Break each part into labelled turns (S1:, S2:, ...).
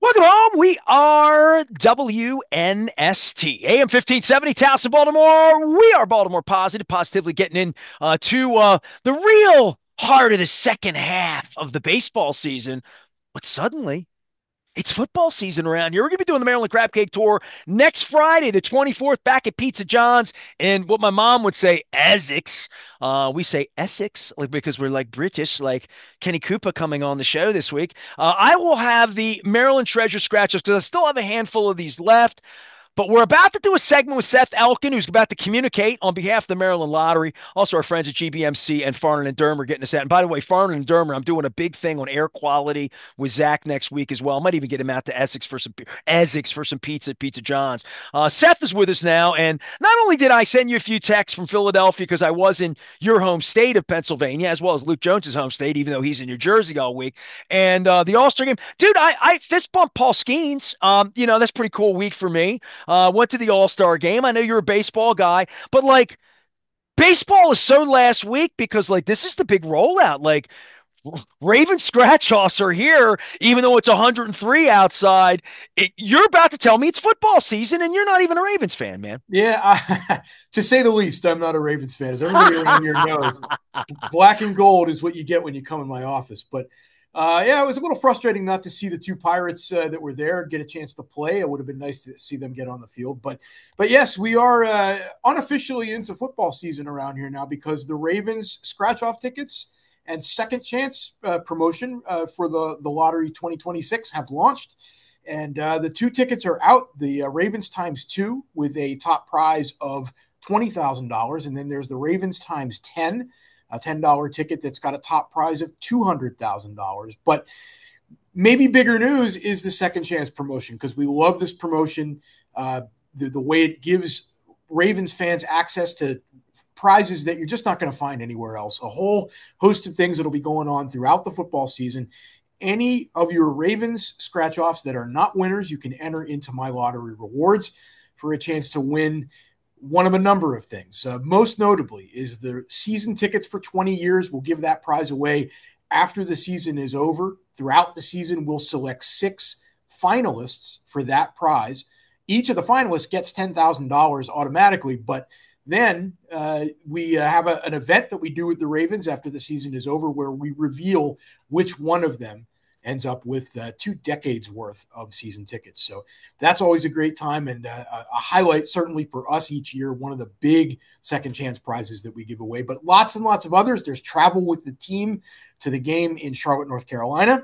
S1: Welcome home. We are WNST, AM 1570, Towson, Baltimore. We are Baltimore positive, positively getting in to the real heart of the second half of the baseball season. But suddenly, it's football season around here. We're going to be doing the Maryland Crab Cake Tour next Friday, the 24th, back at Pizza John's in what my mom would say, Essex. We say Essex like, because we're like British, like Kenny Cooper coming on the show this week. I will have the Maryland Treasure Scratchers because I still have a handful of these left. But we're about to do a segment with Seth Elkin, who's about to communicate on behalf of the Maryland Lottery. Also, our friends at GBMC and Farnan and Dermer getting us out. And by the way, Farnan and Dermer, I'm doing a big thing on air quality with Zach next week as well. I might even get him out to Essex for some pizza at Pizza John's. Seth is with us now, and not only did I send you a few texts from Philadelphia because I was in your home state of Pennsylvania, as well as Luke Jones's home state, even though he's in New Jersey all week, and the All-Star game, dude, I fist bumped Paul Skeens. That's a pretty cool week for me. Went to the All-Star game. I know you're a baseball guy, but like baseball is so last week because like this is the big rollout. Like Raven scratch-offs are here, even though it's 103 outside. You're about to tell me it's football season, and you're not even a Ravens fan, man.
S2: Yeah, to say the least, I'm not a Ravens fan. As everybody around here knows, black and gold is what you get when you come in my office. But it was a little frustrating not to see the two Pirates that were there get a chance to play. It would have been nice to see them get on the field. But yes, we are unofficially into football season around here now because the Ravens scratch-off tickets and second chance promotion for the Lottery 2026 have launched. And the two tickets are out. The Ravens times 2 with a top prize of $20,000. And then there's the Ravens times 10, a $10 ticket that's got a top prize of $200,000. But maybe bigger news is the second chance promotion because we love this promotion. The way it gives Ravens fans access to prizes that you're just not going to find anywhere else. A whole host of things that'll be going on throughout the football season. Any of your Ravens scratch-offs that are not winners, you can enter into My Lottery Rewards for a chance to win one of a number of things. Most notably is the season tickets for 20 years. We'll give that prize away after the season is over. Throughout the season, we'll select 6 finalists for that prize. Each of the finalists gets $10,000 automatically, but then we have an event that we do with the Ravens after the season is over where we reveal which one of them ends up with 2 decades worth of season tickets. So that's always a great time and a highlight certainly for us each year, one of the big second chance prizes that we give away, but lots and lots of others. There's travel with the team to the game in Charlotte, North Carolina.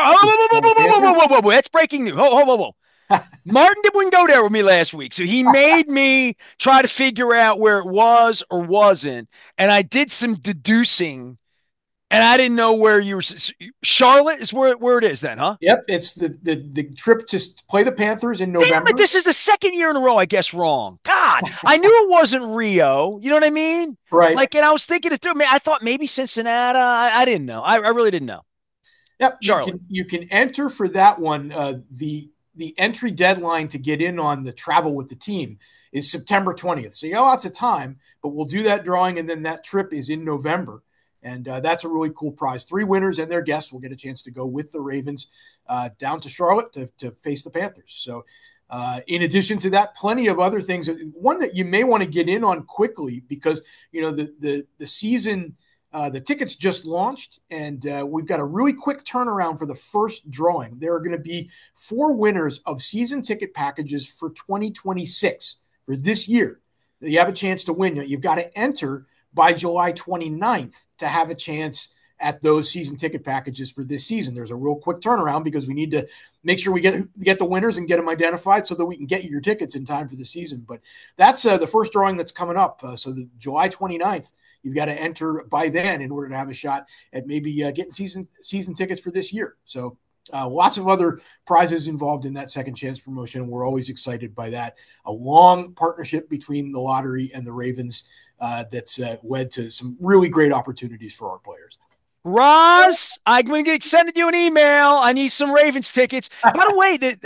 S1: That's breaking news. Whoa. Martin wouldn't go there with me last week, so he made me try to figure out where it was or wasn't, and I did some deducing, and I didn't know where you were. Charlotte is where it is then, huh?
S2: Yep, it's the trip to play the Panthers in November.
S1: Damn it, this is the second year in a row I guess wrong. God, I knew it wasn't Rio. You know what I mean?
S2: Right.
S1: Like, and I was thinking it through. I thought maybe Cincinnati. I didn't know. I really didn't know.
S2: Yep,
S1: Charlotte.
S2: You can enter for that one. The entry deadline to get in on the travel with the team is September 20th. So you got lots of time, but we'll do that drawing, and then that trip is in November. And that's a really cool prize. 3 winners and their guests will get a chance to go with the Ravens down to Charlotte to face the Panthers. So in addition to that, plenty of other things. One that you may want to get in on quickly because, the season – the tickets just launched, and we've got a really quick turnaround for the first drawing. There are going to be 4 winners of season ticket packages for 2026 for this year. You have a chance to win. You've got to enter by July 29th to have a chance at those season ticket packages for this season. There's a real quick turnaround because we need to make sure we get the winners and get them identified so that we can get you your tickets in time for the season. But that's the first drawing that's coming up. So the July 29th, you've got to enter by then in order to have a shot at maybe getting season tickets for this year. So lots of other prizes involved in that second chance promotion. We're always excited by that. A long partnership between the lottery and the Ravens that's led to some really great opportunities for our players.
S1: Roz, I'm going to send you an email. I need some Ravens tickets. By the way,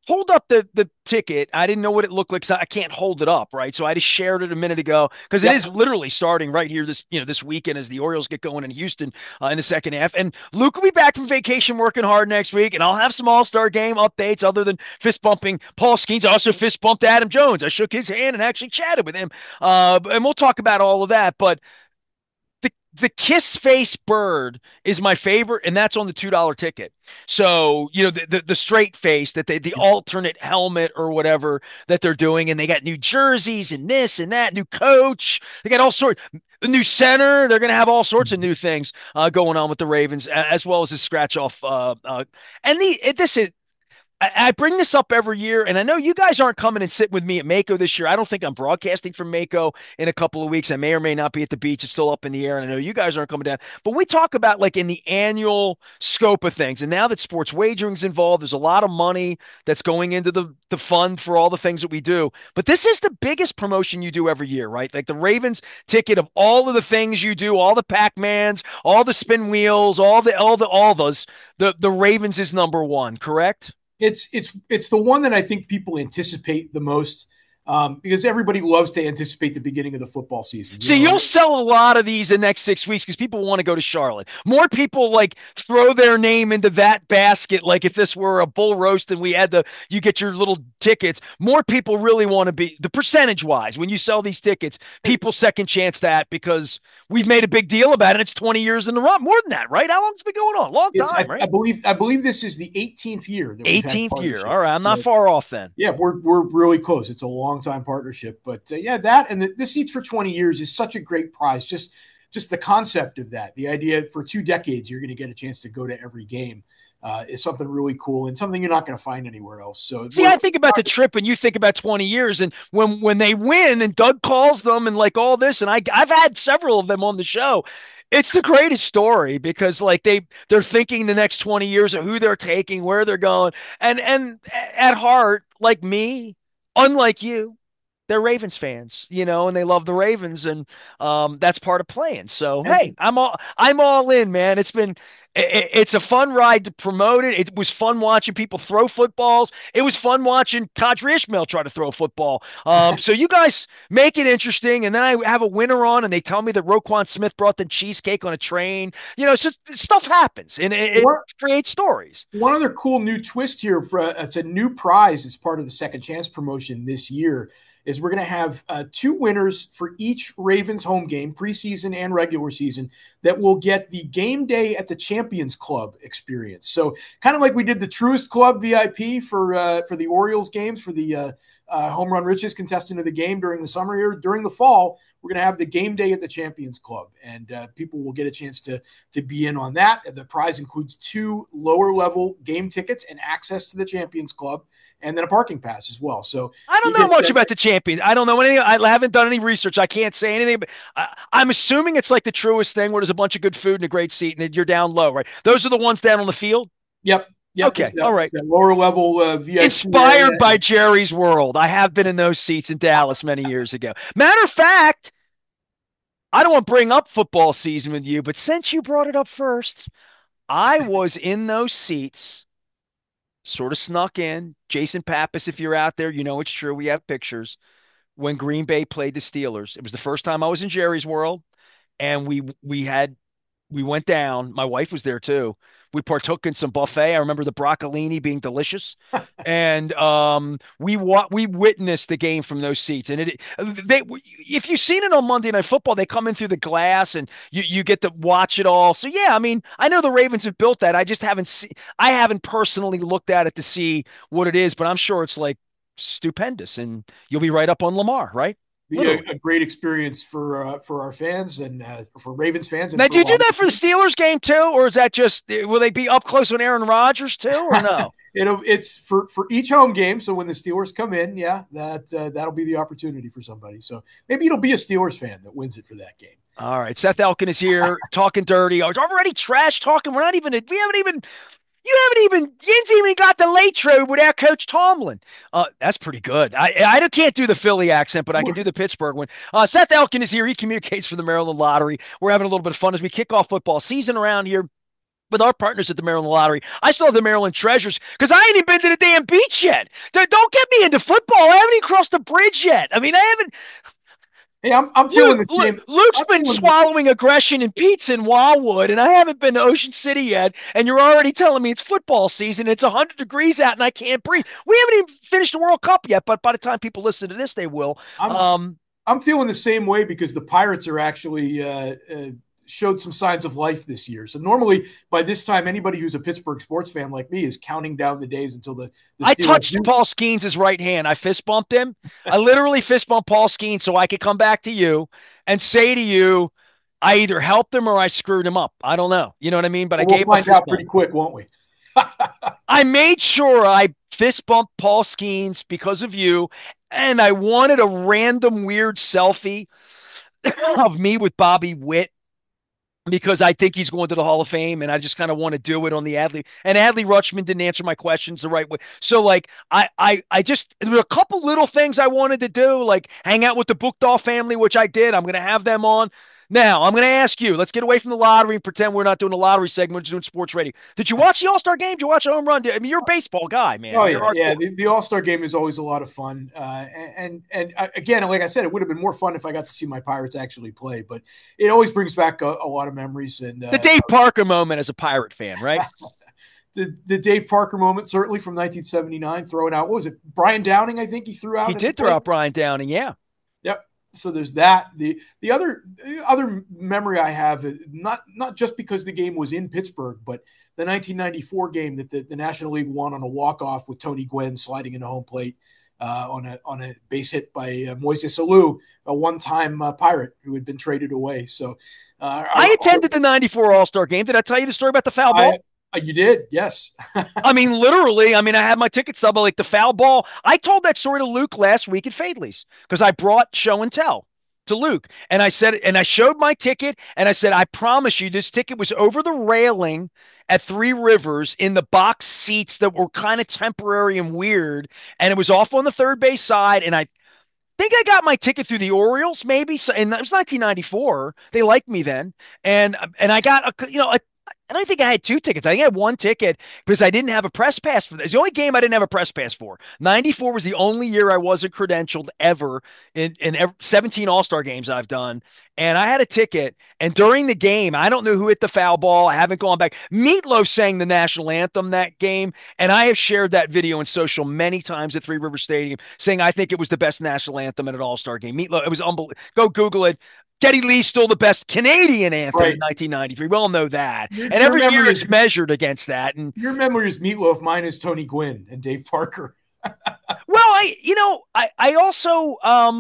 S1: hold up the ticket. I didn't know what it looked like, so I can't hold it up, right? So I just shared it a minute ago because it
S2: Yep.
S1: is literally starting right here this weekend as the Orioles get going in Houston in the second half. And Luke will be back from vacation working hard next week, and I'll have some All-Star game updates other than fist bumping Paul Skeens. I also fist bumped Adam Jones. I shook his hand and actually chatted with him. And we'll talk about all of that, but the kiss face bird is my favorite, and that's on the $2 ticket. So, the straight face that the alternate helmet or whatever that they're doing, and they got new jerseys and this and that, new coach. They got all sorts, a new center. They're going to have all sorts of new things going on with the Ravens, as well as a scratch off. And this is I bring this up every year, and I know you guys aren't coming and sitting with me at Mako this year. I don't think I'm broadcasting from Mako in a couple of weeks. I may or may not be at the beach. It's still up in the air, and I know you guys aren't coming down. But we talk about like in the annual scope of things, and now that sports wagering's involved, there's a lot of money that's going into the fund for all the things that we do. But this is the biggest promotion you do every year, right? Like the Ravens ticket of all of the things you do, all the Pac-Mans, all the spin wheels, all those. The Ravens is number one, correct?
S2: It's the one that I think people anticipate the most, because everybody loves to anticipate the beginning of the football season.
S1: So you'll sell a lot of these the next 6 weeks because people want to go to Charlotte. More people like throw their name into that basket. Like if this were a bull roast and we had you get your little tickets. More people really want to be the percentage wise when you sell these tickets. People second chance that because we've made a big deal about it. It's 20 years in the run, more than that, right? How long's it been going on? Long
S2: It's
S1: time,
S2: I
S1: right?
S2: believe this is the 18th year that we've had
S1: 18th year.
S2: partnership.
S1: All right, I'm not
S2: So,
S1: far off then.
S2: yeah, we're really close. It's a long time partnership, but yeah, that and the seats for 20 years is such a great prize. Just the concept of that, the idea for 2 decades you're going to get a chance to go to every game, is something really cool and something you're not going to find anywhere else. So
S1: See, I think about the trip and you think about 20 years and when they win and Doug calls them and like all this and I've had several of them on the show. It's the greatest story because like they're thinking the next 20 years of who they're taking, where they're going. And at heart, like me, unlike you, they're Ravens fans, and they love the Ravens, and that's part of playing. So hey, I'm all in, man. It's a fun ride to promote it. It was fun watching people throw footballs. It was fun watching Kadri Ishmael try to throw a football. So you guys make it interesting, and then I have a winner on, and they tell me that Roquan Smith brought them cheesecake on a train. So stuff happens, and it creates stories.
S2: One other cool new twist here it's a new prize as part of the Second Chance promotion this year is we're going to have 2 winners for each Ravens home game, preseason and regular season, that will get the game day at the Champions Club experience. So kind of like we did the Truist Club VIP for the Orioles games for the Home Run Riches contestant of the game during the summer here. During the fall, we're going to have the game day at the Champions Club, and people will get a chance to be in on that. The prize includes 2 lower level game tickets and access to the Champions Club, and then a parking pass as well. So
S1: I don't know much about the Champions. I don't know anything. I haven't done any research. I can't say anything. But I'm assuming it's like the Truist thing where there's a bunch of good food and a great seat, and you're down low, right? Those are the ones down on the field.
S2: Yep.
S1: Okay. All right.
S2: Lower level VIP.
S1: Inspired by Jerry's World. I have been in those seats in Dallas many years ago. Matter of fact, I don't want to bring up football season with you, but since you brought it up first, I was in those seats, sort of snuck in. Jason Pappas, if you're out there, you know it's true. We have pictures when Green Bay played the Steelers. It was the first time I was in Jerry's World, and we went down. My wife was there too. We partook in some buffet. I remember the broccolini being delicious, and we witnessed the game from those seats. And if you've seen it on Monday Night Football, they come in through the glass, and you get to watch it all. So yeah, I mean, I know the Ravens have built that. I haven't personally looked at it to see what it is, but I'm sure it's like stupendous, and you'll be right up on Lamar, right?
S2: Be a great experience for our fans and for Ravens fans. And
S1: now, do you do that for the Steelers game too, or is that just will they be up close on Aaron Rodgers too, or no?
S2: It's for each home game. So when the Steelers come in, yeah, that'll be the opportunity for somebody. So maybe it'll be a Steelers fan that wins it for that game.
S1: All right, Seth Elkin is here talking dirty. Oh, it's already trash talking. We haven't even. You haven't even got the late trade without Coach Tomlin. That's pretty good. I can't do the Philly accent, but I can do the Pittsburgh one. Seth Elkin is here. He communicates for the Maryland Lottery. We're having a little bit of fun as we kick off football season around here. with our partners at the Maryland Lottery. I still have the Maryland Treasures because I ain't even been to the damn beach yet. Don't get me into football. I haven't even crossed the bridge yet. I mean, I haven't.
S2: Hey, I'm feeling the same.
S1: Luke's
S2: I'm
S1: been
S2: feeling
S1: swallowing aggression and pizza in Wildwood, and I haven't been to Ocean City yet. And you're already telling me it's football season. It's 100 degrees out, and I can't breathe. We haven't even finished the World Cup yet, but by the time people listen to this, they will.
S2: I'm I'm feeling the same way because the Pirates are actually showed some signs of life this year. So normally by this time, anybody who's a Pittsburgh sports fan like me is counting down the days until the
S1: I
S2: Steelers
S1: touched Paul Skeens' right hand. I fist bumped him. I literally fist bumped Paul Skeens so I could come back to you and say to you, I either helped him or I screwed him up. I don't know. You know what I mean? But I
S2: We'll
S1: gave him a
S2: find
S1: fist
S2: out
S1: bump.
S2: pretty quick, won't we?
S1: I made sure I fist bumped Paul Skeens because of you, and I wanted a random weird selfie of me with Bobby Witt because I think he's going to the Hall of Fame, and I just kind of want to do it on the Adley. And Adley Rutschman didn't answer my questions the right way, so like I just there were a couple little things I wanted to do, like hang out with the Bookdahl family, which I did. I'm going to have them on. Now I'm going to ask you. Let's get away from the lottery and pretend we're not doing a lottery segment. We're just doing sports radio. Did you watch the All Star game? Did you watch a home run? I mean, you're a baseball guy, man.
S2: Oh
S1: You're
S2: yeah, yeah.
S1: hardcore.
S2: The All-Star game is always a lot of fun, again, like I said, it would have been more fun if I got to see my Pirates actually play. But it always brings back a lot of memories. And
S1: The Dave Parker moment as a Pirate fan, right?
S2: the Dave Parker moment, certainly from 1979, throwing out what was it, Brian Downing? I think he threw out.
S1: He did throw out Brian Downing, yeah.
S2: Yep. So there's that. The other memory I have, not just because the game was in Pittsburgh, but the 1994 game that the National League won on a walk-off with Tony Gwynn sliding into home plate on a base hit by Moises Alou, a one-time Pirate who had been traded away. So
S1: I attended the 94 All-Star game. Did I tell you the story about the foul ball?
S2: You did, yes.
S1: I mean, literally, I had my ticket stub, like the foul ball. I told that story to Luke last week at Fadley's because I brought show and tell to Luke. And I said, and I showed my ticket and I said, I promise you, this ticket was over the railing at Three Rivers in the box seats that were kind of temporary and weird. And it was off on the third base side. And I think I got my ticket through the Orioles, maybe. So, and it was 1994. They liked me then. And I got and I think I had two tickets. I think I had one ticket because I didn't have a press pass for this. It's the only game I didn't have a press pass for. 94 was the only year I wasn't credentialed ever in 17 All-Star games I've done. And I had a ticket. And during the game, I don't know who hit the foul ball. I haven't gone back. Meatloaf sang the national anthem that game. And I have shared that video in social many times at Three River Stadium saying I think it was the best national anthem at an All-Star game. Meatloaf, it was unbelievable. Go Google it. Geddy Lee's still the best Canadian anthem in 1993. We all know that. And every year it's measured against that. And
S2: your memory is Meatloaf. Mine is Tony Gwynn and Dave Parker.
S1: Well, I also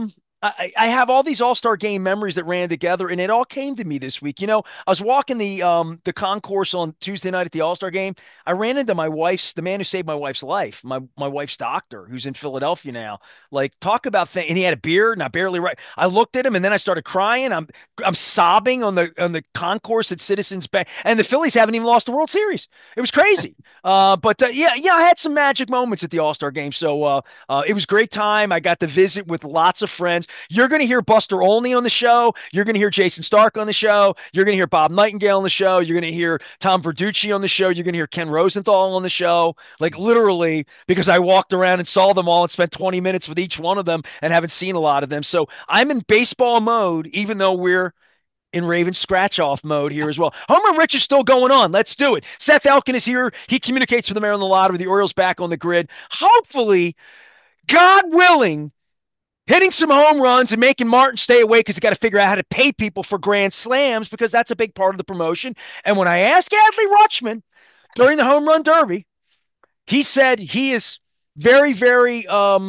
S1: I have all these All-Star game memories that ran together, and it all came to me this week. I was walking the concourse on Tuesday night at the All-Star game. I ran into the man who saved my wife's life, my wife's doctor, who's in Philadelphia now. Like, talk about and he had a beard, and I barely right. I looked at him, and then I started crying. I'm sobbing on the concourse at Citizens Bank, and the Phillies haven't even lost the World Series. It was crazy. Yeah, I had some magic moments at the All-Star game, so it was a great time. I got to visit with lots of friends. You're going to hear Buster Olney on the show. You're going to hear Jason Stark on the show. You're going to hear Bob Nightingale on the show. You're going to hear Tom Verducci on the show. You're going to hear Ken Rosenthal on the show. Like, literally, because I walked around and saw them all and spent 20 minutes with each one of them and haven't seen a lot of them. So I'm in baseball mode, even though we're in Raven scratch-off mode here as well. Home Run Rich is still going on. Let's do it. Seth Elkin is here. He communicates for the Maryland Lottery. The Orioles back on the grid. Hopefully, God willing, hitting some home runs and making Martin stay away because you got to figure out how to pay people for grand slams because that's a big part of the promotion. And when I asked Adley Rutschman during the home run derby, he said he is very, very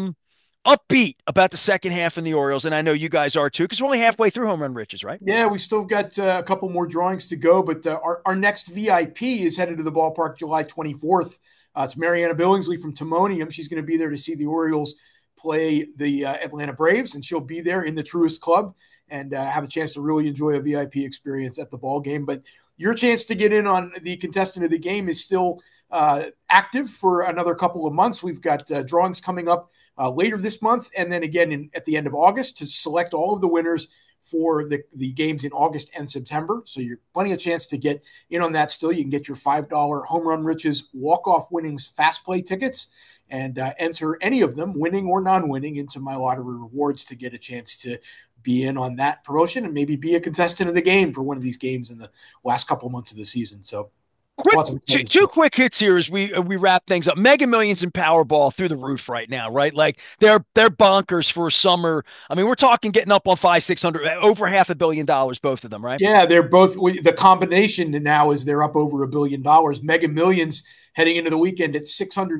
S1: upbeat about the second half in the Orioles. And I know you guys are too because we're only halfway through Home Run Riches, right?
S2: Yeah, we still got a couple more drawings to go, but our next VIP is headed to the ballpark July 24th. It's Mariana Billingsley from Timonium. She's going to be there to see the Orioles play the Atlanta Braves, and she'll be there in the Truist Club and have a chance to really enjoy a VIP experience at the ball game. But your chance to get in on the contestant of the game is still active for another couple of months. We've got drawings coming up later this month, and then again at the end of August to select all of the winners for the games in August and September. So you're plenty of chance to get in on that still. You can get your $5 Home Run Riches walk-off winnings fast play tickets and enter any of them, winning or non-winning, into My Lottery Rewards to get a chance to be in on that promotion and maybe be a contestant of the game for one of these games in the last couple of months of the season. So
S1: Quick,
S2: lots of
S1: two quick hits here as we wrap things up. Mega Millions and Powerball through the roof right now, right? Like they're bonkers for summer. I mean, we're talking getting up on 500, 600, over $500 million, both of them, right?
S2: Yeah, they're both. The combination now is they're up over $1 billion. Mega Millions heading into the weekend at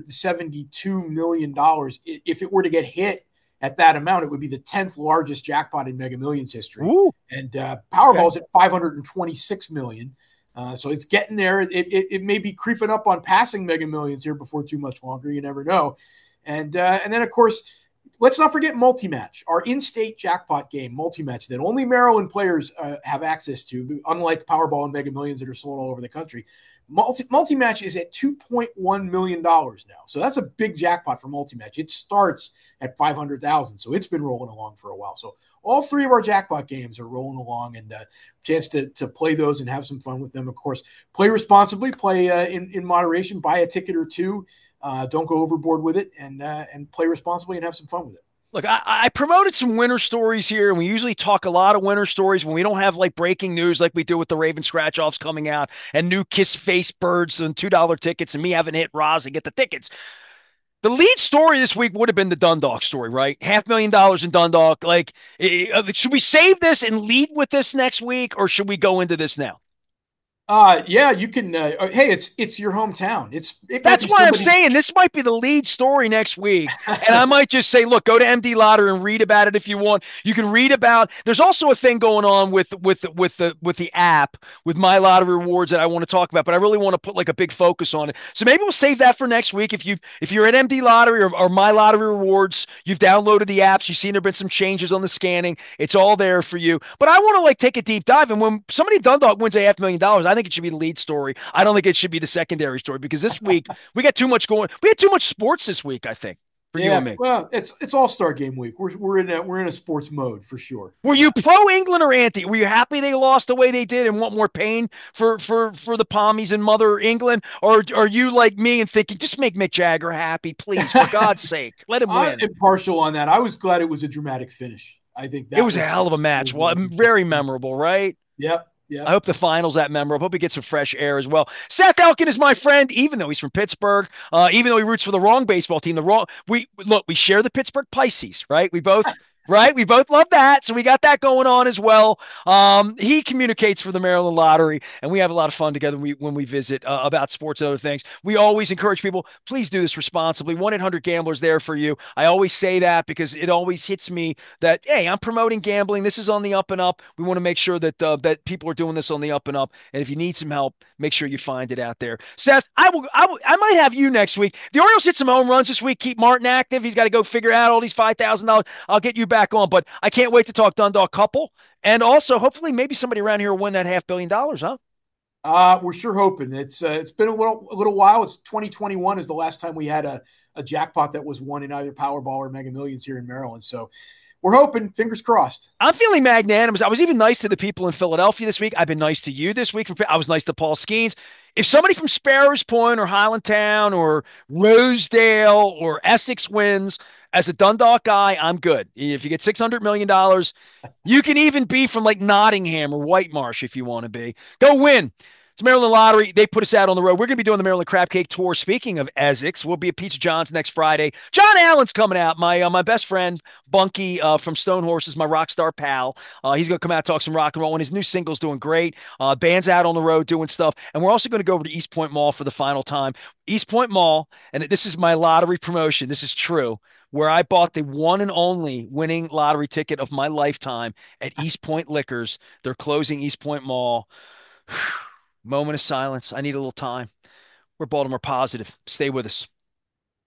S2: $672 million. If it were to get hit at that amount, it would be the 10th largest jackpot in Mega Millions history.
S1: Ooh,
S2: and Powerball's at $526 million. So it's getting there. It may be creeping up on passing Mega Millions here before too much longer. You never know. And then, of course, let's not forget Multi-Match, our in-state jackpot game, Multi-Match, that only Maryland players have access to, unlike Powerball and Mega Millions that are sold all over the country. Multi-Match is at $2.1 million now. So that's a big jackpot for Multi-Match. It starts at $500,000. So it's been rolling along for a while. So all three of our jackpot games are rolling along, and chance to play those and have some fun with them. Of course, play responsibly, play in moderation, buy a ticket or two. Don't go overboard with it, and play responsibly and have some fun with it.
S1: look, I promoted some winter stories here, and we usually talk a lot of winter stories when we don't have like breaking news like we do with the Raven scratch offs coming out and new Kiss Face Birds and $2 tickets, and me having to hit Roz and get the tickets. The lead story this week would have been the Dundalk story, right? $500,000 in Dundalk. Like, should we save this and lead with this next week, or should we go into this now?
S2: Yeah, you can. Hey, it's your hometown. It might
S1: That's
S2: be
S1: why I'm
S2: somebody.
S1: saying this might be the lead story next week. And I might just say, look, go to MD Lottery and read about it if you want. You can read about. There's also a thing going on with the app with My Lottery Rewards that I want to talk about, but I really want to put like a big focus on it. So maybe we'll save that for next week. If you're at MD Lottery or My Lottery Rewards, you've downloaded the apps, you've seen there been some changes on the scanning. It's all there for you. But I want to like take a deep dive. And when somebody in Dundalk wins a $500,000, I think it should be the lead story. I don't think it should be the secondary story because this week we got too much going. We had too much sports this week, I think, for you and
S2: Yeah,
S1: me.
S2: well, it's All-Star game week. We're in a sports mode for sure.
S1: Were you pro England or anti? Were you happy they lost the way they did and want more pain for the Pommies and Mother England? Or are you like me and thinking, just make Mick Jagger happy, please, for God's sake, let him
S2: I'm
S1: win?
S2: impartial on that. I was glad it was a dramatic finish. I think
S1: It
S2: that
S1: was a
S2: was
S1: hell of a match. Well, very memorable, right?
S2: Yep,
S1: I
S2: yep.
S1: hope the finals that memorable. I hope he gets some fresh air as well. Seth Elkin is my friend, even though he's from Pittsburgh. Even though he roots for the wrong baseball team. The wrong. We share the Pittsburgh Pisces, right? We both love that, so we got that going on as well. He communicates for the Maryland Lottery, and we have a lot of fun together when we visit about sports and other things. We always encourage people, please do this responsibly. 1-800-GAMBLER's there for you. I always say that because it always hits me that, hey, I'm promoting gambling. This is on the up and up. We want to make sure that people are doing this on the up and up. And if you need some help, make sure you find it out there. Seth, I might have you next week. The Orioles hit some home runs this week. Keep Martin active. He's got to go figure out all these $5,000. I'll get you back on, but I can't wait to talk Dundalk couple. And also, hopefully, maybe somebody around here will win that $500,000,000, huh?
S2: We're sure hoping. It's been a little while. It's 2021 is the last time we had a jackpot that was won in either Powerball or Mega Millions here in Maryland. So we're hoping. Fingers crossed.
S1: I'm feeling magnanimous. I was even nice to the people in Philadelphia this week. I've been nice to you this week. I was nice to Paul Skeens. If somebody from Sparrows Point or Highlandtown or Rosedale or Essex wins, as a Dundalk guy, I'm good. If you get $600 million, you can even be from like Nottingham or Whitemarsh if you want to be. Go win. It's Maryland Lottery. They put us out on the road. We're going to be doing the Maryland Crab Cake Tour. Speaking of Essex, we'll be at Pizza John's next Friday. John Allen's coming out. My best friend, Bunky from Stone Horses, my rock star pal. He's going to come out, talk some rock and roll, and his new single's doing great. Band's out on the road doing stuff. And we're also going to go over to East Point Mall for the final time. East Point Mall, and this is my lottery promotion. This is true, where I bought the one and only winning lottery ticket of my lifetime at East Point Liquors. They're closing East Point Mall. Moment of silence. I need a little time. We're Baltimore positive. Stay with us.